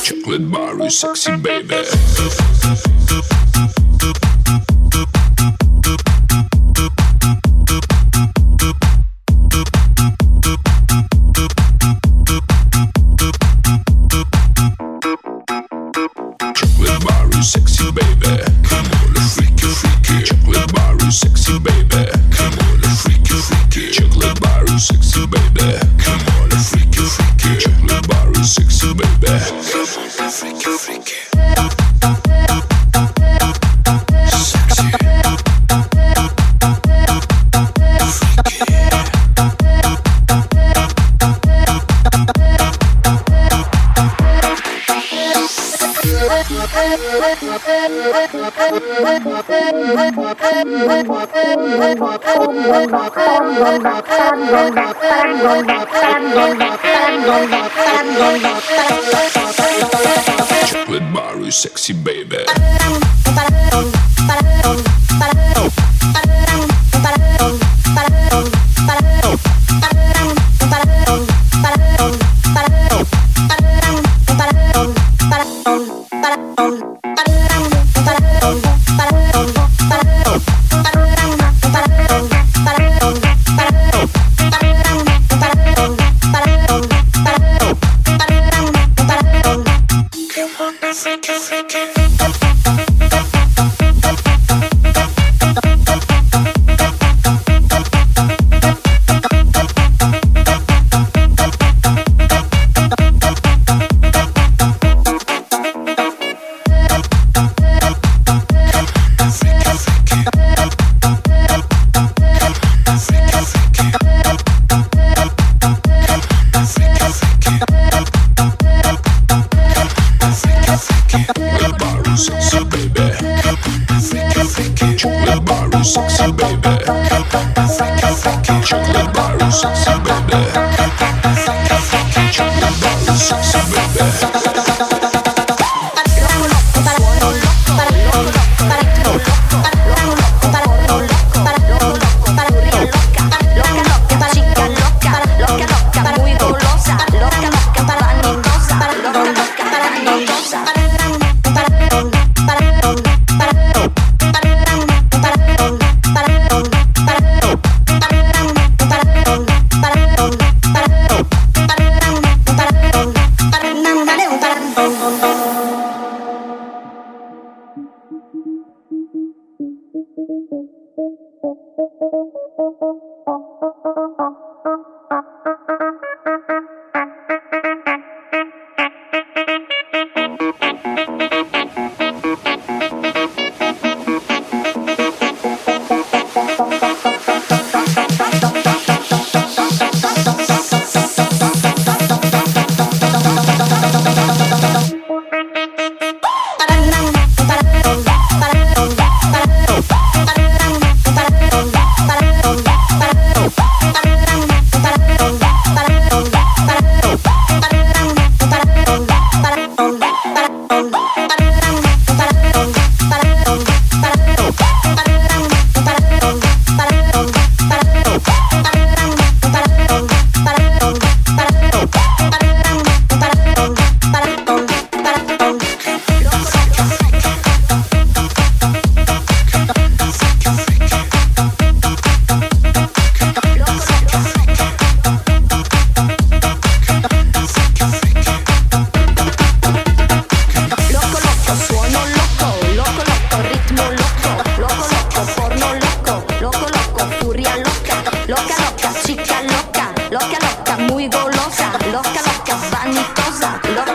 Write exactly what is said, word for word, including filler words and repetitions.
Chocolate bar is sexy, baby. Chocolate bar is sexy, baby. Come on, the freaky, freaky. Chocolate bar is sexy, baby. Come on, the freaky, freaky. Chocolate bar is sexy, baby. Come on, the freaky, freaky. Chocolate bar is sexy, baby. Come on, the freaky, freaky. Chocolate bar is sexy, baby. Chocolate bar is sexy, baby. Chocolate bar is sexy, baby. Chocolate bar is sexy, baby. Loca, loca, muy golosa, loca, loca, vanitosa, loca.